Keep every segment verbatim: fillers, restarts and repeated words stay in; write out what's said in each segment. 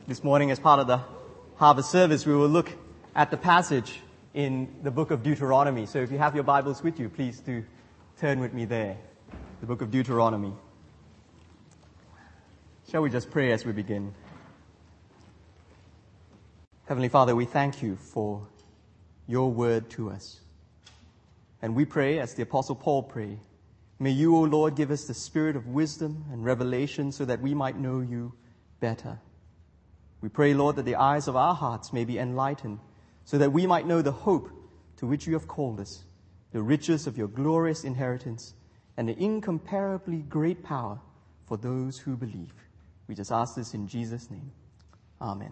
This morning, as part of the harvest service, we will look at the passage in the book of Deuteronomy. So if you have your Bibles with you, please do turn with me there. The book of Deuteronomy. Shall we just pray as we begin? Heavenly Father, we thank you for your word to us. And we pray, as the Apostle Paul prayed, may you, O Lord, give us the spirit of wisdom and revelation so that we might know you better. We pray, Lord, that the eyes of our hearts may be enlightened so that we might know the hope to which you have called us, the riches of your glorious inheritance, and the incomparably great power for those who believe. We just ask this in Jesus' name. Amen.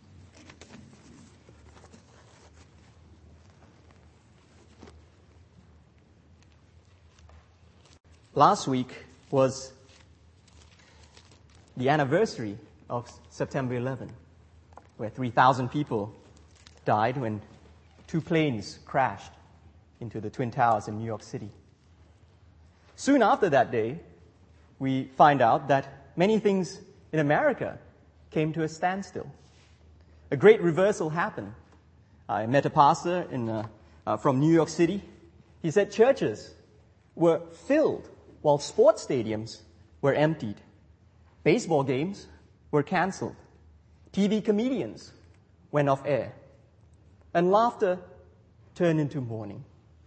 Last week was the anniversary of September eleventh, where three thousand people died when two planes crashed into the Twin Towers in New York City. Soon after that day, we find out that many things in America came to a standstill. A great reversal happened. I met a pastor in, uh, uh, from New York City. He said churches were filled while sports stadiums were emptied. Baseball games were canceled. T V comedians went off air. And laughter turned into mourning.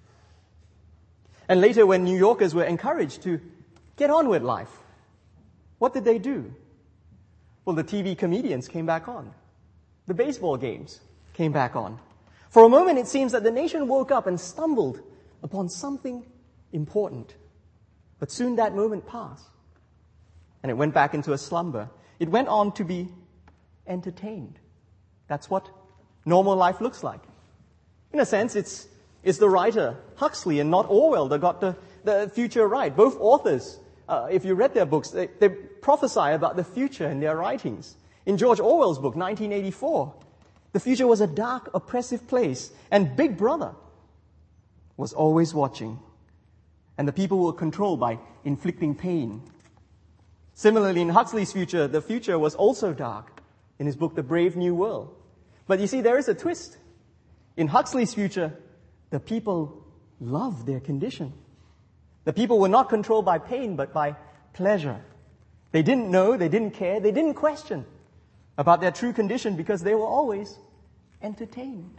And later, when New Yorkers were encouraged to get on with life, what did they do? Well, the T V comedians came back on. The baseball games came back on. For a moment, it seems that the nation woke up and stumbled upon something important. But soon that moment passed, and it went back into a slumber. It went on to be entertained. That's what normal life looks like. In a sense, it's, it's the writer, Huxley, and not Orwell, that got the, the future right. Both authors, uh, if you read their books, they, they prophesy about the future in their writings. In George Orwell's book, nineteen eighty-four, the future was a dark, oppressive place, and Big Brother was always watching. And the people were controlled by inflicting pain. Similarly, in Huxley's future, the future was also dark in his book, The Brave New World. But you see, there is a twist. In Huxley's future, the people loved their condition. The people were not controlled by pain, but by pleasure. They didn't know, they didn't care, they didn't question about their true condition because they were always entertained.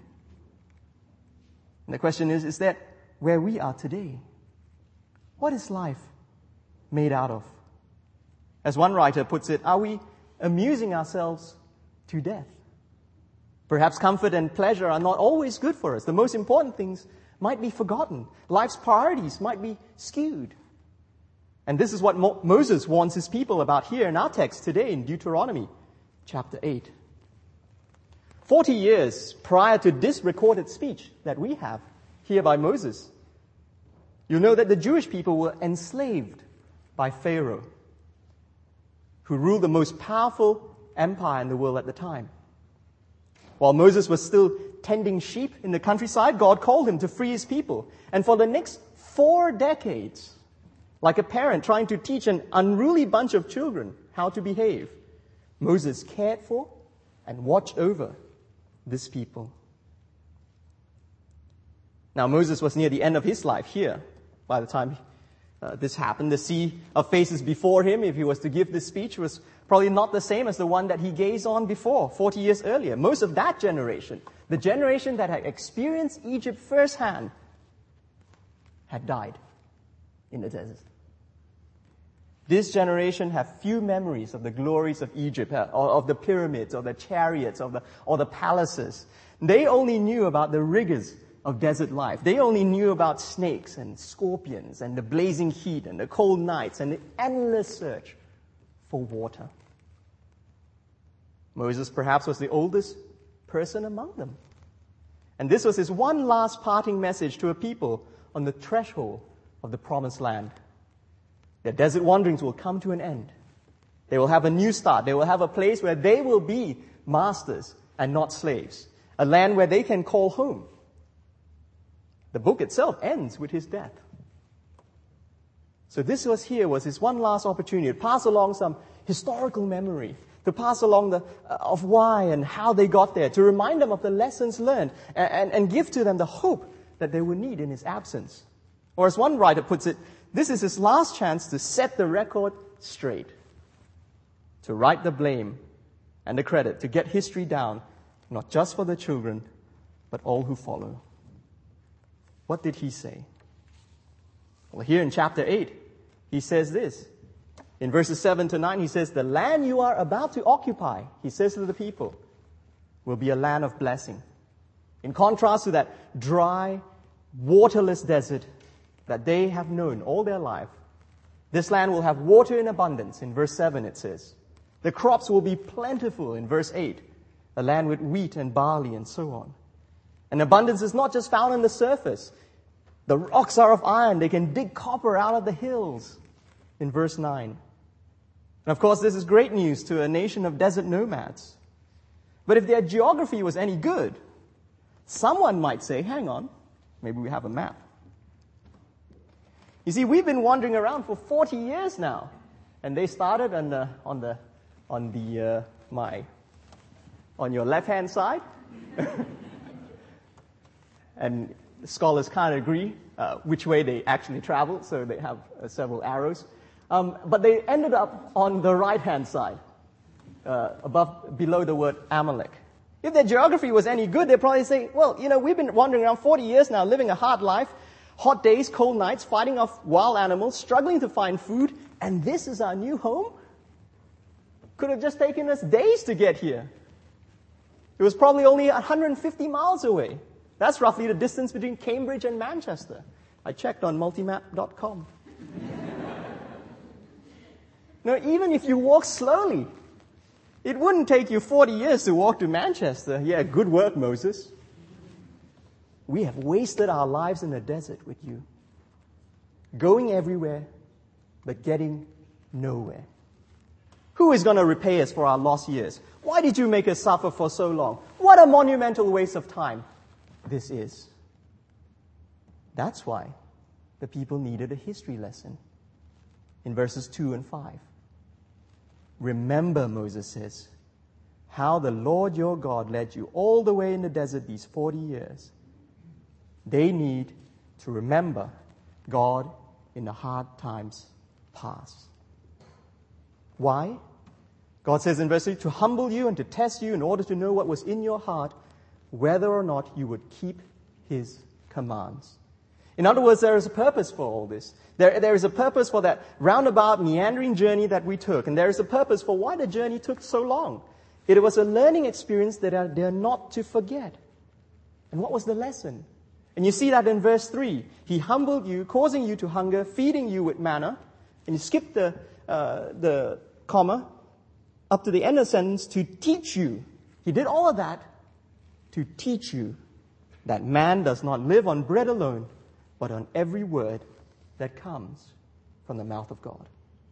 And the question is, is that where we are today? What is life made out of? As one writer puts it, are we amusing ourselves to death? Perhaps comfort and pleasure are not always good for us. The most important things might be forgotten. Life's priorities might be skewed. And this is what Mo- Moses warns his people about here in our text today in Deuteronomy chapter eight. Forty years prior to this recorded speech that we have here by Moses, you know that the Jewish people were enslaved by Pharaoh, who ruled the most powerful empire in the world at the time. While Moses was still tending sheep in the countryside, God called him to free his people. And for the next four decades, like a parent trying to teach an unruly bunch of children how to behave, Moses cared for and watched over this people. Now, Moses was near the end of his life here. By the time uh, this happened, the sea of faces before him, if he was to give this speech, was probably not the same as the one that he gazed on before, forty years earlier. Most of that generation, the generation that had experienced Egypt firsthand, had died in the desert. This generation have few memories of the glories of Egypt, uh, or of the pyramids, or the chariots, or the, or the palaces. They only knew about the rigors of desert life. They only knew about snakes and scorpions and the blazing heat and the cold nights and the endless search for water. Moses perhaps was the oldest person among them. And this was his one last parting message to a people on the threshold of the promised land. Their desert wanderings will come to an end. They will have a new start. They will have a place where they will be masters and not slaves. A land where they can call home. The book itself ends with his death. So this was here was his one last opportunity to pass along some historical memory to pass along the, uh, of why and how they got there, to remind them of the lessons learned, and, and, and give to them the hope that they will need in his absence. Or as one writer puts it, this is his last chance to set the record straight, to write the blame and the credit, to get history down, not just for the children, but all who follow. What did he say? Well, here in chapter eight, he says this. In verses seven to nine, he says, the land you are about to occupy, he says to the people, will be a land of blessing. In contrast to that dry, waterless desert that they have known all their life, this land will have water in abundance. In verse seven it says, the crops will be plentiful. In verse eight, a land with wheat and barley and so on. And abundance is not just found on the surface. The rocks are of iron. They can dig copper out of the hills. In verse nine. And of course, this is great news to a nation of desert nomads. But if their geography was any good, someone might say, hang on, maybe we have a map. You see, we've been wandering around for forty years now. And they started on the, on the, on the, uh, my, on your left-hand side. And scholars can't agree uh, which way they actually traveled, so they have uh, several arrows. Um, but they ended up on the right-hand side, uh, above, below the word Amalek. If their geography was any good, they'd probably say, well, you know, we've been wandering around forty years now, living a hard life, hot days, cold nights, fighting off wild animals, struggling to find food, and this is our new home? Could have just taken us days to get here. It was probably only one hundred fifty miles away. That's roughly the distance between Cambridge and Manchester. I checked on multimap dot com. Now, even if you walk slowly, it wouldn't take you forty years to walk to Manchester. Yeah, good work, Moses. We have wasted our lives in the desert with you, going everywhere, but getting nowhere. Who is going to repay us for our lost years? Why did you make us suffer for so long? What a monumental waste of time this is. That's why the people needed a history lesson in verses two and five. Remember, Moses says, how the Lord your God led you all the way in the desert these forty years. They need to remember God in the hard times past. Why? God says in verse three, to humble you and to test you in order to know what was in your heart, whether or not you would keep his commands. In other words, there is a purpose for all this. There, there is a purpose for that roundabout, meandering journey that we took. And there is a purpose for why the journey took so long. It was a learning experience that they are not to forget. And what was the lesson? And you see that in verse three. He humbled you, causing you to hunger, feeding you with manna. And you skip the, uh, the comma up to the end of the sentence, to teach you. He did all of that to teach you that man does not live on bread alone, but on every word that comes from the mouth of God.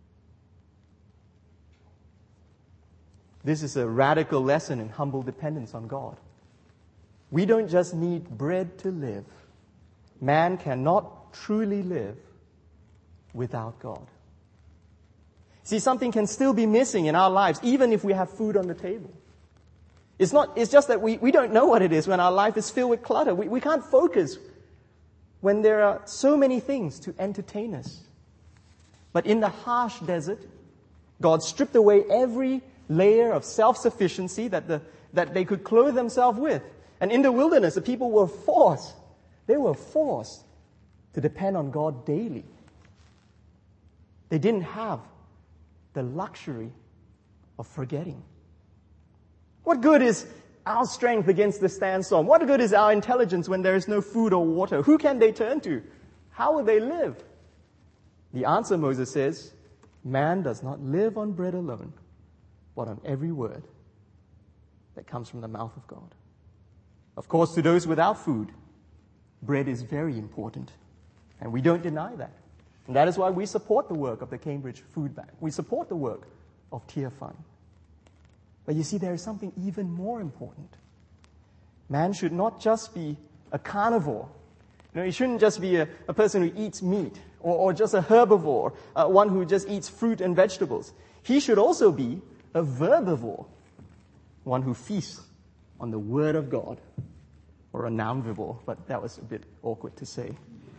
This is a radical lesson in humble dependence on God. We don't just need bread to live. Man cannot truly live without God. See, something can still be missing in our lives, even if we have food on the table. It's not, it's just that we, we don't know what it is when our life is filled with clutter. We, we can't focus when there are so many things to entertain us. But in the harsh desert, God stripped away every layer of self-sufficiency that, the, that they could clothe themselves with. And in the wilderness, the people were forced, they were forced to depend on God daily. They didn't have the luxury of forgetting. What good is our strength against the sandstorm? What good is our intelligence when there is no food or water? Who can they turn to? How will they live? The answer, Moses says, man does not live on bread alone, but on every word that comes from the mouth of God. Of course, to those without food, bread is very important, and we don't deny that. And that is why we support the work of the Cambridge Food Bank. We support the work of Tear Fund. But you see, there is something even more important. Man should not just be a carnivore. You know, he shouldn't just be a, a person who eats meat, or, or just a herbivore, uh, one who just eats fruit and vegetables. He should also be a verbivore, one who feasts on the Word of God, or a nounvivore, but that was a bit awkward to say.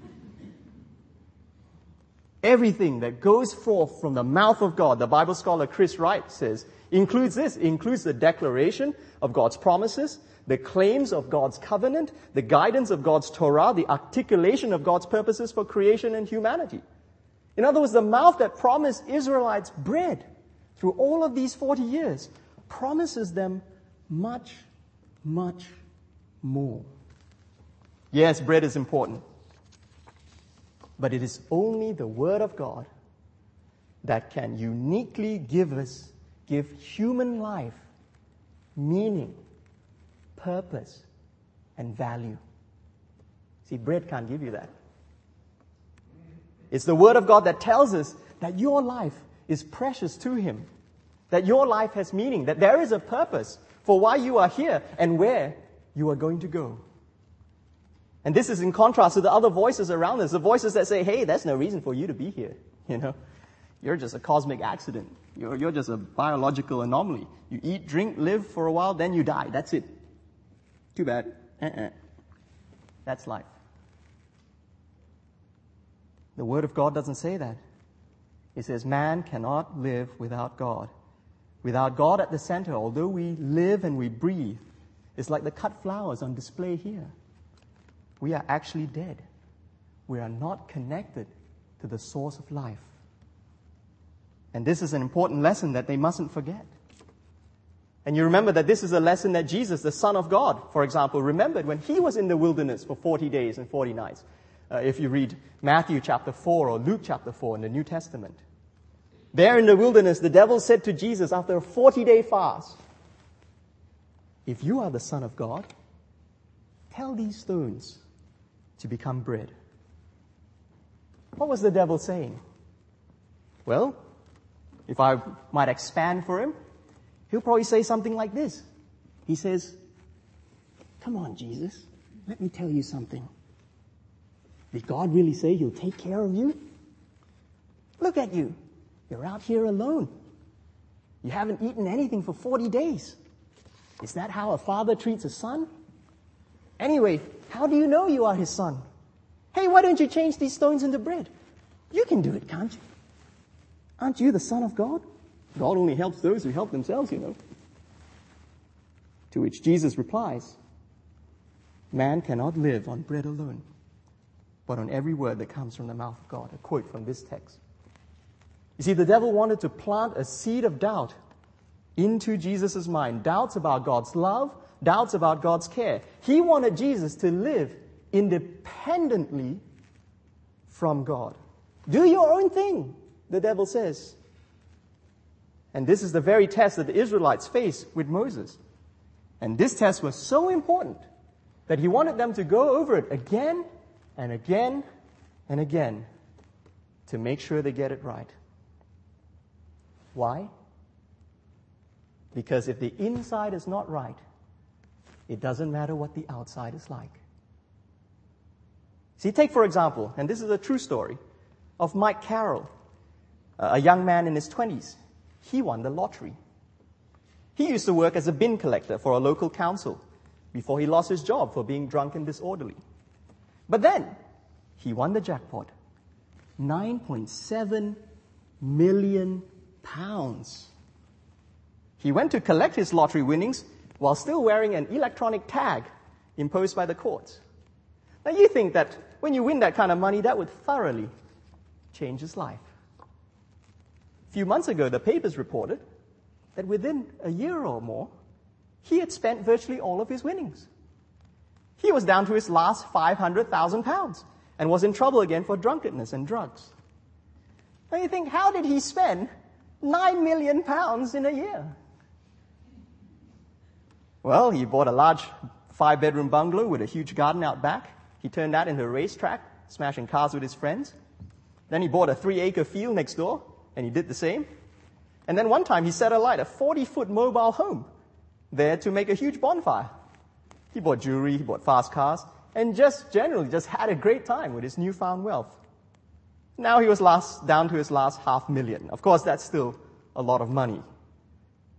Everything that goes forth from the mouth of God, the Bible scholar Chris Wright says, includes this, includes the declaration of God's promises, the claims of God's covenant, the guidance of God's Torah, the articulation of God's purposes for creation and humanity. In other words, the mouth that promised Israelites bread through all of these forty years promises them much, much more. Yes, bread is important. But it is only the Word of God that can uniquely give us, give human life meaning, purpose, and value. See, bread can't give you that. It's the Word of God that tells us that your life is precious to Him, that your life has meaning, that there is a purpose for why you are here and where you are going to go. And this is in contrast to the other voices around us, the voices that say, hey, there's no reason for you to be here. You know, you're just a cosmic accident. You're, you're just a biological anomaly. You eat, drink, live for a while, then you die. That's it. Too bad. Uh-uh. That's life. The Word of God doesn't say that. It says man cannot live without God. Without God at the center, although we live and we breathe, it's like the cut flowers on display here. We are actually dead. We are not connected to the source of life. And this is an important lesson that they mustn't forget. And you remember that this is a lesson that Jesus, the Son of God, for example, remembered when He was in the wilderness for forty days and forty nights. Uh, if you read Matthew chapter four or Luke chapter four in the New Testament. There in the wilderness, the devil said to Jesus after a forty-day fast, if you are the Son of God, tell these stones to become bread. What was the devil saying? Well, if I might expand for him, he'll probably say something like this. He says, come on, Jesus, let me tell you something. Did God really say He'll take care of you? Look at you. You're out here alone. You haven't eaten anything for forty days. Is that how a father treats a son? Anyway, how do you know you are His son? Hey, why don't you change these stones into bread? You can do it, can't you? Aren't you the Son of God? God only helps those who help themselves, you know. To which Jesus replies, man cannot live on bread alone, but on every word that comes from the mouth of God. A quote from this text. You see, the devil wanted to plant a seed of doubt into Jesus' mind. Doubts about God's love, doubts about God's care. He wanted Jesus to live independently from God. Do your own thing, the devil says. And this is the very test that the Israelites faced with Moses. And this test was so important that he wanted them to go over it again and again and again to make sure they get it right. Why? Because if the inside is not right, it doesn't matter what the outside is like. See, take for example, and this is a true story, of Mike Carroll, a young man in his twenties. He won the lottery. He used to work as a bin collector for a local council before he lost his job for being drunk and disorderly. But then, he won the jackpot. nine point seven million pounds. He went to collect his lottery winnings while still wearing an electronic tag imposed by the courts. Now you think that when you win that kind of money, that would thoroughly change his life. A few months ago, the papers reported that within a year or more, he had spent virtually all of his winnings. He was down to his last five hundred thousand pounds and was in trouble again for drunkenness and drugs. Now you think, how did he spend nine million pounds in a year? Well, he bought a large five-bedroom bungalow with a huge garden out back. He turned that into a racetrack, smashing cars with his friends. Then he bought a three-acre field next door, and he did the same. And then one time he set alight a forty-foot mobile home there to make a huge bonfire. He bought jewelry, he bought fast cars, and just generally just had a great time with his newfound wealth. Now he was last down to his last half million. Of course, that's still a lot of money.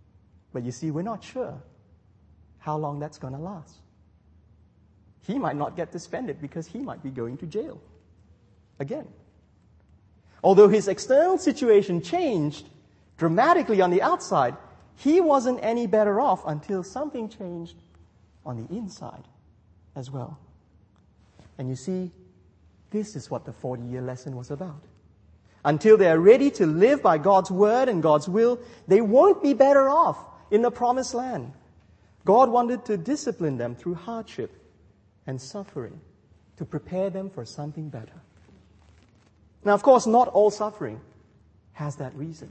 But you see, we're not sure how long that's going to last. He might not get to spend it because he might be going to jail again. Although his external situation changed dramatically on the outside, he wasn't any better off until something changed on the inside as well. And you see, this is what the forty-year lesson was about. Until they are ready to live by God's word and God's will, they won't be better off in the promised land. God wanted to discipline them through hardship and suffering to prepare them for something better. Now, of course, not all suffering has that reason.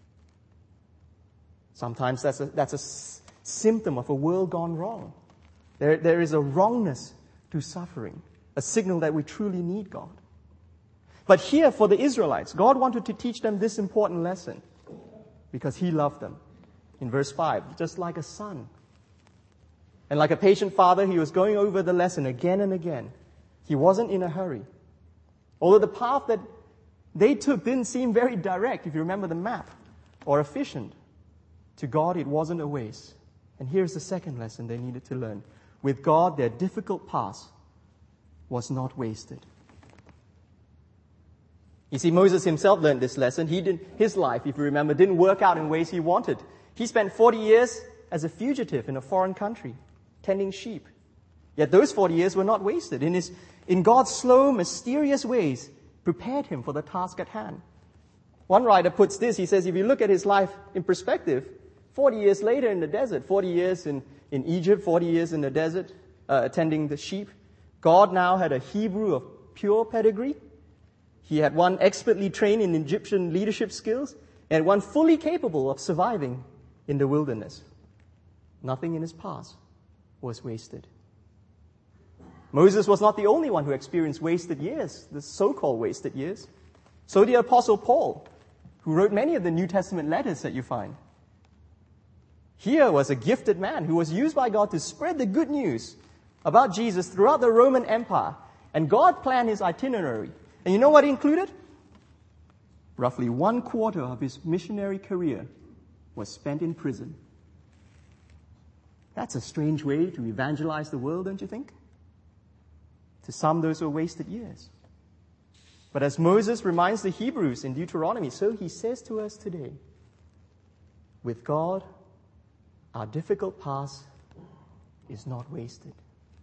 Sometimes that's a, that's a s- symptom of a world gone wrong. There, there is a wrongness to suffering, a signal that we truly need God. But here for the Israelites, God wanted to teach them this important lesson because He loved them. In verse five, just like a son. And like a patient father, He was going over the lesson again and again. He wasn't in a hurry. Although the path that they took didn't seem very direct, if you remember the map, or efficient, to God it wasn't a waste. And here's the second lesson they needed to learn. With God, their difficult past was not wasted. You see, Moses himself learned this lesson. He did, his life, if you remember, didn't work out in ways he wanted. He spent forty years as a fugitive in a foreign country, tending sheep. Yet those forty years were not wasted. In his, in God's slow, mysterious ways, prepared him for the task at hand. One writer puts this, he says, if you look at his life in perspective, forty years later in the desert, forty years in, in Egypt, forty years in the desert, uh, attending the sheep, God now had a Hebrew of pure pedigree. He had one expertly trained in Egyptian leadership skills, and one fully capable of surviving in the wilderness. Nothing in his past was wasted. Moses was not the only one who experienced wasted years, the so-called wasted years. So did Apostle Paul, who wrote many of the New Testament letters that you find. Here was a gifted man who was used by God to spread the good news about Jesus throughout the Roman Empire. And God planned his itinerary. And you know what he included? Roughly one quarter of his missionary career was spent in prison. That's a strange way to evangelize the world, don't you think? To some, those were wasted years. But as Moses reminds the Hebrews in Deuteronomy, so he says to us today, with God, our difficult past is not wasted.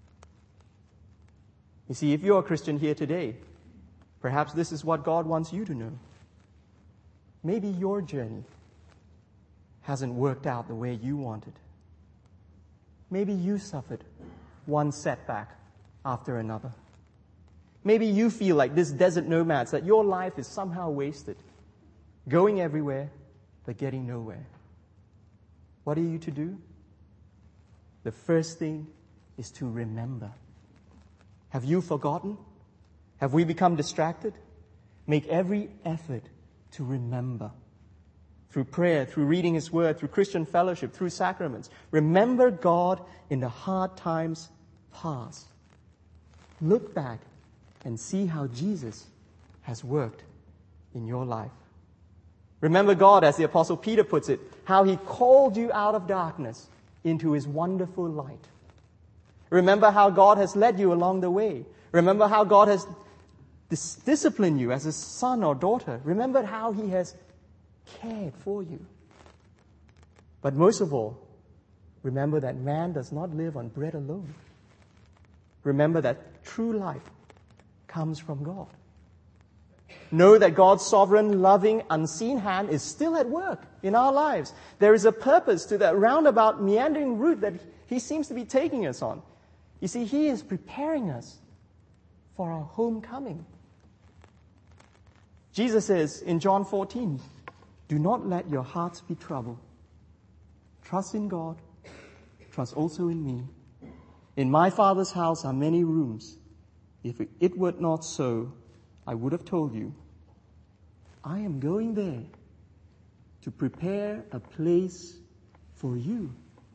You see, if you're a Christian here today, perhaps this is what God wants you to know. Maybe your journey hasn't worked out the way you wanted. Maybe you suffered one setback after another. Maybe you feel like this desert nomads, that your life is somehow wasted, going everywhere, but getting nowhere. What are you to do? The first thing is to remember. Have you forgotten? Have we become distracted? Make every effort to remember. Through prayer, through reading His Word, through Christian fellowship, through sacraments. Remember God in the hard times past. Look back and see how Jesus has worked in your life. Remember God, as the Apostle Peter puts it, how He called you out of darkness into His wonderful light. Remember how God has led you along the way. Remember how God has dis- disciplined you as a son or daughter. Remember how He has cared for you. But most of all, remember that man does not live on bread alone. Remember that true life comes from God. Know that God's sovereign, loving, unseen hand is still at work in our lives. There is a purpose to that roundabout, meandering route that He seems to be taking us on. You see, He is preparing us for our homecoming. Jesus says in John fourteen, do not let your hearts be troubled. Trust in God. Trust also in me. In my Father's house are many rooms. If it were not so, I would have told you. I am going there to prepare a place for you.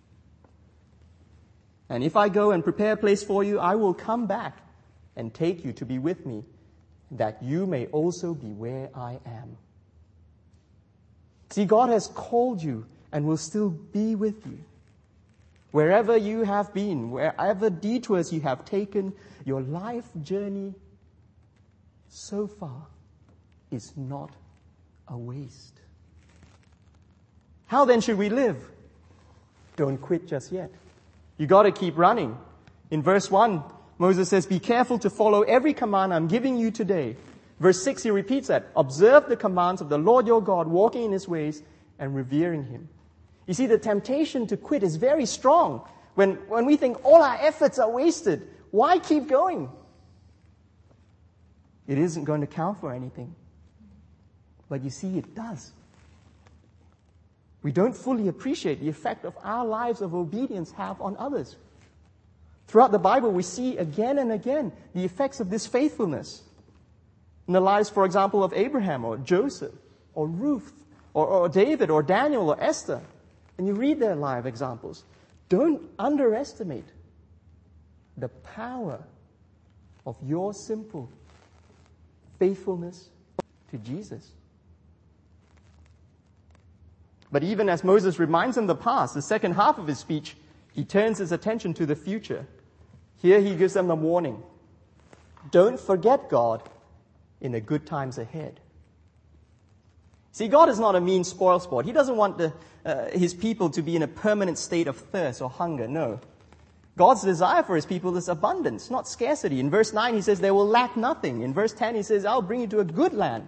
And if I go and prepare a place for you, I will come back and take you to be with me, that you may also be where I am. See, God has called you and will still be with you. Wherever you have been, wherever detours you have taken, your life journey so far is not a waste. How then should we live? Don't quit just yet. You got to keep running. In verse one, Moses says, be careful to follow every command I'm giving you today. Verse six, he repeats that. Observe the commands of the Lord your God, walking in his ways and revering him. You see, the temptation to quit is very strong. When, when we think all our efforts are wasted, why keep going? It isn't going to count for anything. But you see, it does. We don't fully appreciate the effect of our lives of obedience have on others. Throughout the Bible, we see again and again the effects of this faithfulness. In the lives, for example, of Abraham or Joseph or Ruth or, or David or Daniel or Esther. And you read their life examples. Don't underestimate the power of your simple faithfulness to Jesus. But even as Moses reminds them of the past, the second half of his speech, he turns his attention to the future. Here he gives them the warning. Don't forget God in the good times ahead. See, God is not a mean spoilsport. He doesn't want the, uh, his people to be in a permanent state of thirst or hunger. No. God's desire for his people is abundance, not scarcity. In verse nine, he says they will lack nothing. In verse ten, he says, I'll bring you to a good land.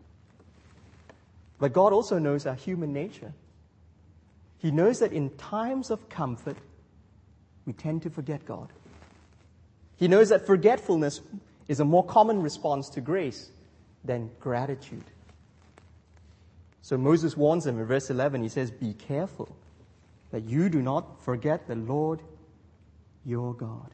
But God also knows our human nature. He knows that in times of comfort, we tend to forget God. He knows that forgetfulness is a more common response to grace than gratitude. So Moses warns them in verse eleven. He says, be careful that you do not forget the Lord your God.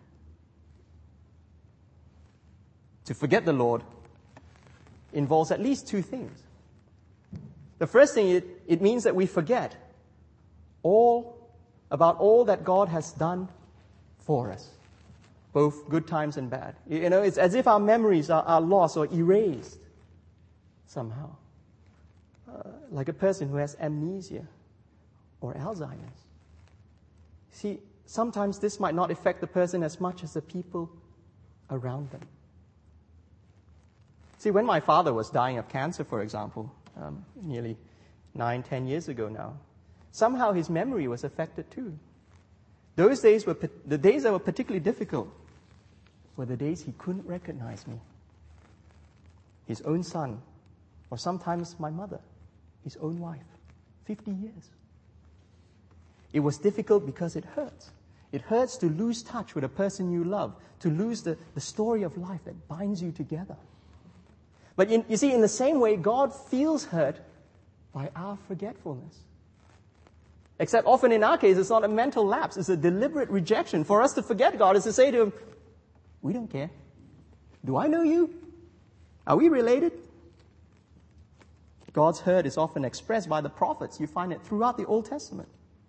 To forget the Lord involves at least two things. The first thing, it, it means that we forget all about all that God has done for us, both good times and bad. You know, it's as if our memories are, are lost or erased somehow. Uh, like a person who has amnesia or Alzheimer's. See, sometimes this might not affect the person as much as the people around them. See, when my father was dying of cancer, for example, um, nearly nine, ten years ago now, somehow his memory was affected too. Those days were, the days that were particularly difficult were the days he couldn't recognize me. His own son, or sometimes my mother, his own wife, fifty years. It was difficult because it hurts. It hurts to lose touch with a person you love, to lose the, the story of life that binds you together. But in, you see, in the same way, God feels hurt by our forgetfulness. Except often in our case, it's not a mental lapse, it's a deliberate rejection. For us to forget God is to say to him, we don't care. Do I know you? Are we related? God's hurt is often expressed by the prophets. You find it throughout the Old Testament.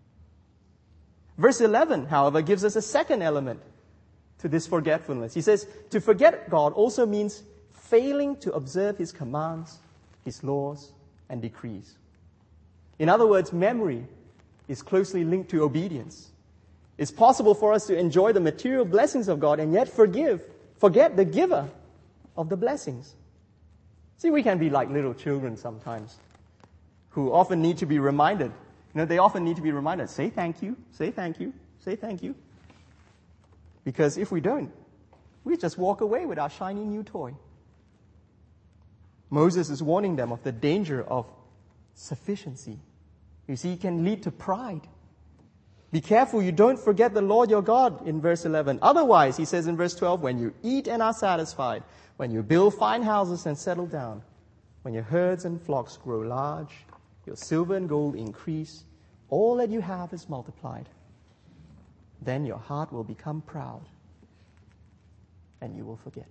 Verse eleven, however, gives us a second element to this forgetfulness. He says, to forget God also means failing to observe his commands, his laws, and decrees. In other words, memory is closely linked to obedience. It's possible for us to enjoy the material blessings of God and yet forgive, forget the giver of the blessings. See, we can be like little children sometimes who often need to be reminded. You know, they often need to be reminded, say thank you, say thank you, say thank you. Because if we don't, we just walk away with our shiny new toy. Moses is warning them of the danger of sufficiency. You see, it can lead to pride. Be careful you don't forget the Lord your God in verse eleven. Otherwise, he says in verse twelve, when you eat and are satisfied, when you build fine houses and settle down, when your herds and flocks grow large, your silver and gold increase, all that you have is multiplied. Then your heart will become proud, and you will forget.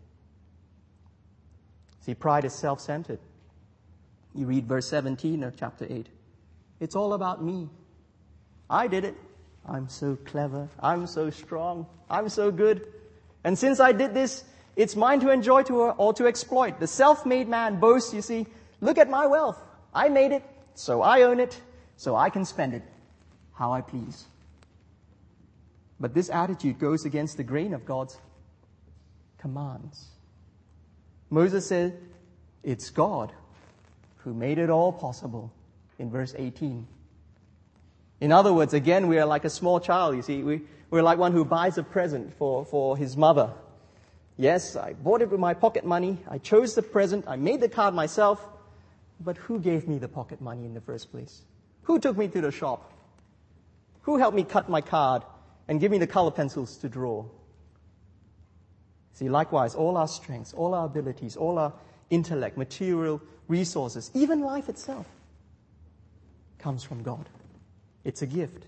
See, pride is self-centered. You read verse seventeen of chapter eight. It's all about me. I did it. I'm so clever. I'm so strong. I'm so good. And since I did this, it's mine to enjoy to or to exploit. The self-made man boasts, you see, look at my wealth. I made it, so I own it, so I can spend it how I please. But this attitude goes against the grain of God's commands. Moses said, it's God who made it all possible in verse eighteen. In other words, again, we are like a small child, you see. We, we're like one who buys a present for, for his mother. Yes, I bought it with my pocket money. I chose the present. I made the card myself. But who gave me the pocket money in the first place? Who took me to the shop? Who helped me cut my card and give me the color pencils to draw? See, likewise, all our strengths, all our abilities, all our intellect, material resources, even life itself, comes from God. It's a gift.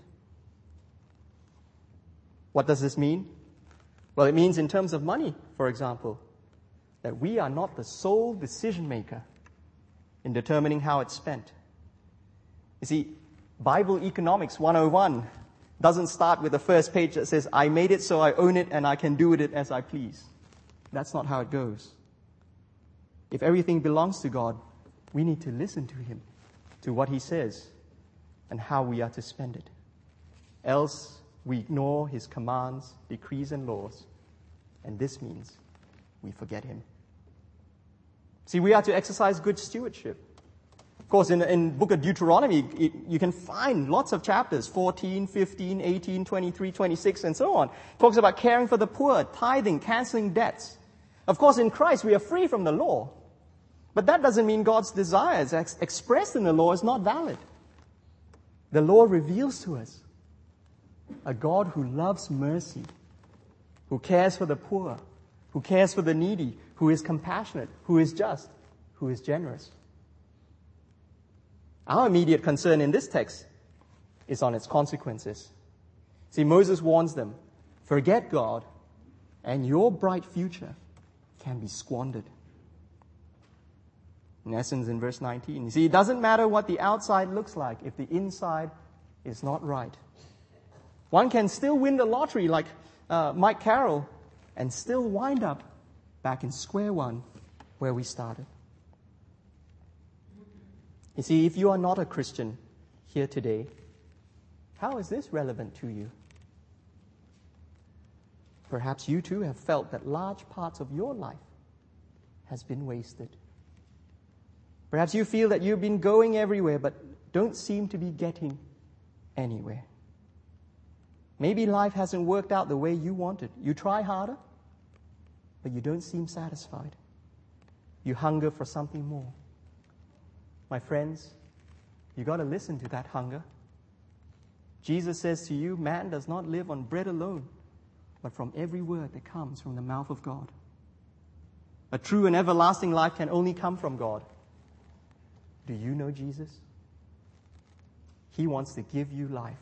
What does this mean? Well, it means in terms of money, for example, that we are not the sole decision maker in determining how it's spent. You see, Bible Economics one oh one doesn't start with the first page that says, I made it so I own it and I can do with it as I please. That's not how it goes. If everything belongs to God, we need to listen to Him, to what He says, and how we are to spend it. Else, we ignore His commands, decrees, and laws, and this means we forget Him. See, we are to exercise good stewardship. Of course, in the book of Deuteronomy, it, you can find lots of chapters, fourteen, fifteen, eighteen, twenty-three, twenty-six, and so on. It talks about caring for the poor, tithing, canceling debts. Of course, in Christ, we are free from the law. But that doesn't mean God's desires ex- expressed in the law is not valid. The law reveals to us a God who loves mercy, who cares for the poor, who cares for the needy, who is compassionate, who is just, who is generous. Our immediate concern in this text is on its consequences. See, Moses warns them, forget God, and your bright future can be squandered. In essence, in verse nineteen, you see, it doesn't matter what the outside looks like if the inside is not right. One can still win the lottery like uh, Mike Carroll and still wind up back in square one where we started. You see, if you are not a Christian here today, how is this relevant to you? Perhaps you too have felt that large parts of your life has been wasted. Perhaps you feel that you've been going everywhere but don't seem to be getting anywhere. Maybe life hasn't worked out the way you wanted. You try harder, but you don't seem satisfied. You hunger for something more. My friends, you got to listen to that hunger. Jesus says to you, man does not live on bread alone, but from every word that comes from the mouth of God. A true and everlasting life can only come from God. Do you know Jesus? He wants to give you life.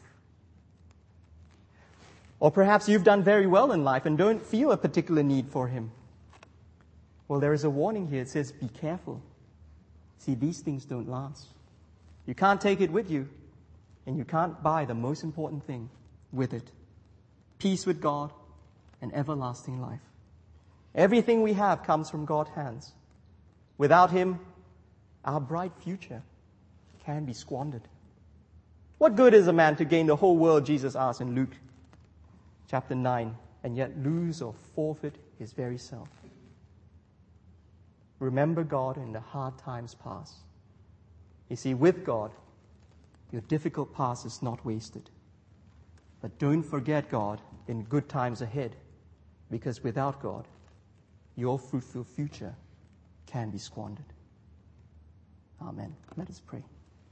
Or perhaps you've done very well in life and don't feel a particular need for Him. Well, there is a warning here. It says, be careful. See, these things don't last. You can't take it with you, and you can't buy the most important thing with it. Peace with God and everlasting life. Everything we have comes from God's hands. Without Him, our bright future can be squandered. What good is a man to gain the whole world, Jesus asked in Luke chapter nine, and yet lose or forfeit his very self? Remember God in the hard times past. You see, with God, your difficult past is not wasted. But don't forget God in good times ahead, because without God, your fruitful future can be squandered. Amen. Let us pray.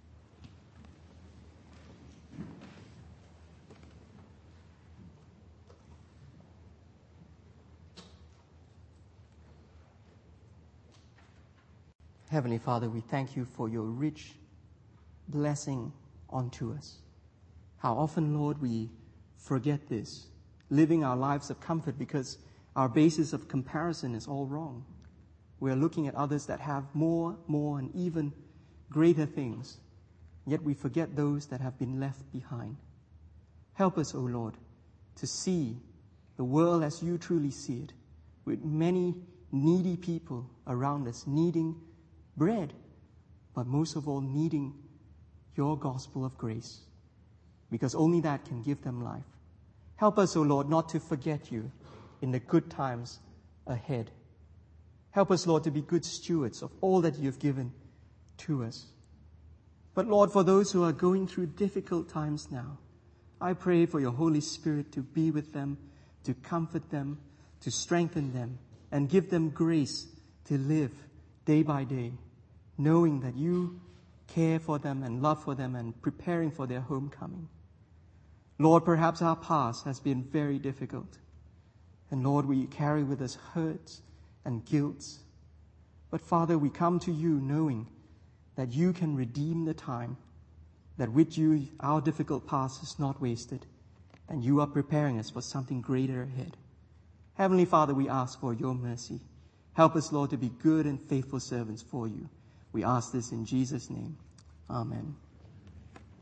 Heavenly Father, we thank you for your rich blessing onto us. How often, Lord, we forget this, living our lives of comfort because our basis of comparison is all wrong. We are looking at others that have more, more, and even greater things, yet we forget those that have been left behind. Help us, O Lord, to see the world as you truly see it, with many needy people around us needing bread, but most of all needing your gospel of grace. because only that can give them life. Help us, O Lord, not to forget you in the good times ahead. Help us, Lord, to be good stewards of all that you've given to us. But Lord, for those who are going through difficult times now, I pray for your Holy Spirit to be with them, to comfort them, to strengthen them, and give them grace to live day by day, knowing that you care for them and love for them and preparing for their homecoming. Lord, perhaps our past has been very difficult. And Lord, we carry with us hurts and guilt. But Father, we come to you knowing that you can redeem the time, that with you our difficult past is not wasted, and you are preparing us for something greater ahead. Heavenly Father, we ask for your mercy. Help us, Lord, to be good and faithful servants for you. We ask this in Jesus' name. Amen.